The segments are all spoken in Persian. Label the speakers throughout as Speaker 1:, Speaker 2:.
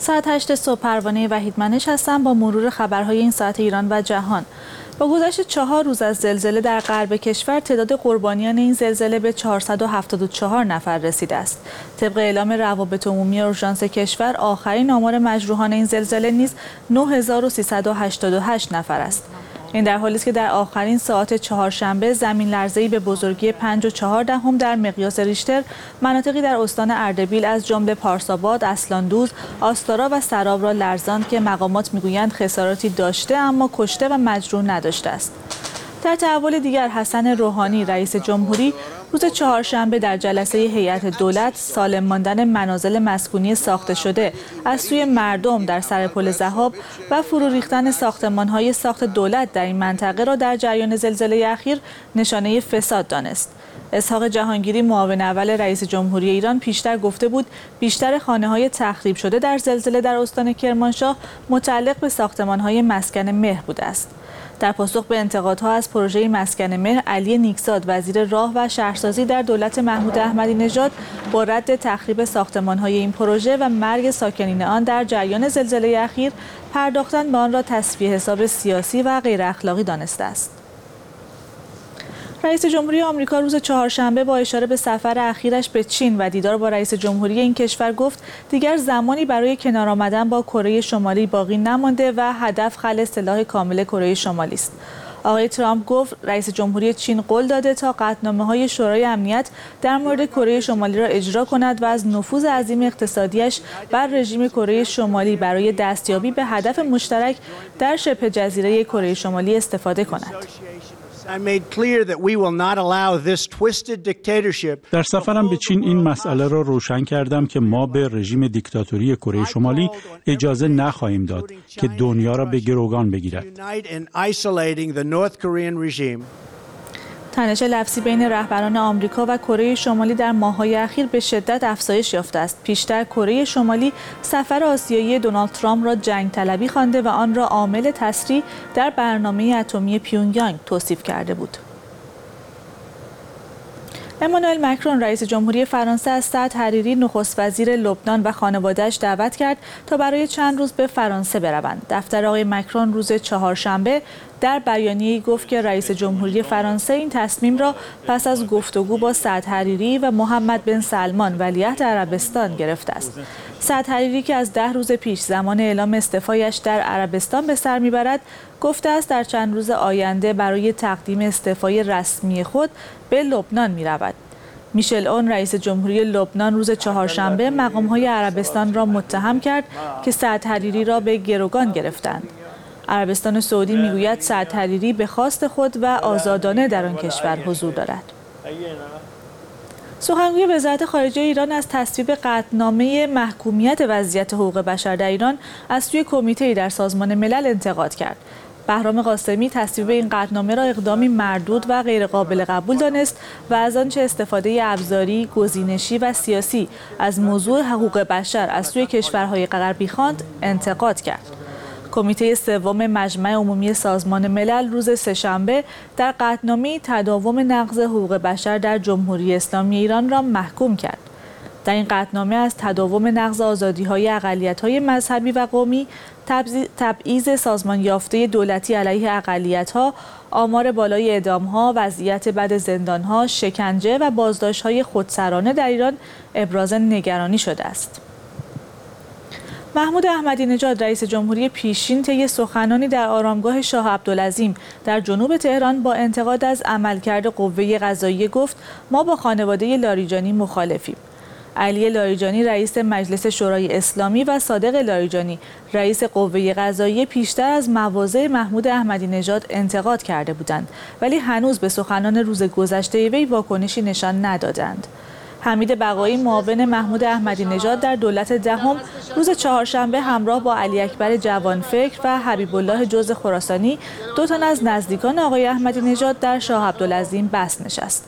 Speaker 1: ساعت 8 صبح پروانه وحید منش هستم با مرور خبرهای این ساعت ایران و جهان. با گذشت 4 روز از زلزله در غرب کشور تعداد قربانیان این زلزله به 474 نفر رسیده است. طبق اعلام روابط عمومی اورژانس کشور آخرین آمار مجروحان این زلزله نیز 9388 نفر است. این در حالی است که در آخرین ساعات چهارشنبه زمین لرزه‌ای به بزرگی 5.4 در مقیاس ریشتر مناطقی در استان اردبیل از جمله پارساباد، اصلاندوز، آستارا و سراب را لرزاند که مقامات میگویند خساراتی داشته اما کشته و مجروح نداشته است. در تحول دیگر حسن روحانی رئیس جمهوری روز چهارشنبه در جلسه هیئت دولت سالم ماندن منازل مسکونی ساخته شده از سوی مردم در سر پل ضحاب و فرو ریختن ساختمان‌های ساخت دولت در این منطقه را در جریان زلزله اخیر نشانه فساد دانست. اسحاق جهانگیری معاون اول رئیس جمهوری ایران پیشتر گفته بود بیشتر خانه‌های تخریب شده در زلزله در استان کرمانشاه متعلق به ساختمان‌های مسکن مهر بوده است. در پاسخ به انتقادها از پروژه مسکن مهر، علی نیکزاد وزیر راه و شهرسازی در دولت محمود احمدی نژاد با رد تخریب ساختمان‌های این پروژه و مرگ ساکنین آن در جریان زلزله اخیر پرداختن به آن را تصفیه حساب سیاسی و غیر اخلاقی دانسته است. رئیس جمهوری آمریکا روز چهارشنبه با اشاره به سفر اخیرش به چین و دیدار با رئیس جمهوری این کشور گفت دیگر زمانی برای کنار آمدن با کره شمالی باقی نمانده و هدف خلع سلاح کامل کره شمالی است. آقای ترامپ گفت رئیس جمهوری چین قول داده تا قطعنامه‌های شورای امنیت در مورد کره شمالی را اجرا کند و از نفوذ عظیم اقتصادیش بر رژیم کره شمالی برای دستیابی به هدف مشترک در شبه جزیره کره شمالی استفاده کند.
Speaker 2: در سفرم به چین این مسئله را روشن کردم که ما به رژیم دیکتاتوری کره شمالی اجازه نخواهیم داد که دنیا را به گروگان بگیرد.
Speaker 1: تنش لفظی بین رهبران آمریکا و کره شمالی در ماه‌های اخیر به شدت افزایش یافته است. پیشتر کره شمالی سفر آسیایی دونالد ترامپ را جنگ طلبی خوانده و آن را عامل تسریع در برنامه اتمی پیونگیانگ توصیف کرده بود. امانوئل مکرون رئیس جمهوری فرانسه از سعد حریری نخست وزیر لبنان و خانواده‌اش دعوت کرد تا برای چند روز به فرانسه بروند. دفتر آقای مکرون روز چهارشنبه در بیانیه‌ای گفت که رئیس جمهوری فرانسه این تصمیم را پس از گفتگو با سعد حریری و محمد بن سلمان ولیعهد عربستان گرفته است. سعد حریری که از 10 روز پیش زمان اعلام استعفایش در عربستان به سر میبرد، گفته است در چند روز آینده برای تقدیم استعفای رسمی خود به لبنان میرود. میشل اون رئیس جمهوری لبنان روز چهارشنبه مقام‌های عربستان را متهم کرد که سعد حریری را به گروگان گرفتند. عربستان سعودی میگوید سعد حریری به خواست خود و آزادانه در آن کشور حضور دارد. سخنگوی وزارت خارجه ایران از تصویب قطعنامه محکومیت وضعیت حقوق بشر در ایران از سوی کمیته‌ای در سازمان ملل انتقاد کرد. بهرام قاسمی تصویب این قطعنامه را اقدامی مردود و غیرقابل قبول دانست و از آنچه استفاده ابزاری، گزینشی و سیاسی از موضوع حقوق بشر از سوی کشورهای غربی خواند انتقاد کرد. کمیته سوم مجمع عمومی سازمان ملل روز سه‌شنبه در قطعنامه تداوم نقض حقوق بشر در جمهوری اسلامی ایران را محکوم کرد. در این قطعنامه از تداوم نقض آزادی‌های اقلیت‌های مذهبی و قومی، تبعیض سازمان یافته دولتی علیه اقلیت‌ها، آمار بالای اعدام‌ها، وضعیت بد زندان‌ها، شکنجه و بازداشت‌های خودسرانه در ایران ابراز نگرانی شده است. محمود احمدی نژاد رئیس جمهوری پیشین طی سخنانی در آرامگاه شاه عبدالعظیم در جنوب تهران با انتقاد از عملکرد قوه قضاییه گفت ما با خانواده لاریجانی مخالفیم. علی لاریجانی رئیس مجلس شورای اسلامی و صادق لاریجانی رئیس قوه قضاییه پیشتر از مواضع محمود احمدی نژاد انتقاد کرده بودند ولی هنوز به سخنان روز گذشته وی واکنشی نشان ندادند. حمید بقایی معاون محمود احمدی نژاد در دولت دهم روز چهارشنبه همراه با علی اکبر جوانفکر و حبیب الله جوز خراسانی 2 تن از نزدیکان آقای احمدی نژاد در شاه عبدالعظیم بست نشست.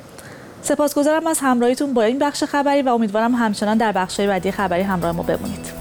Speaker 1: سپاسگزارم از همراهیتون با این بخش خبری و امیدوارم همچنان در بخش‌های بعدی خبری همراه ما بمونید.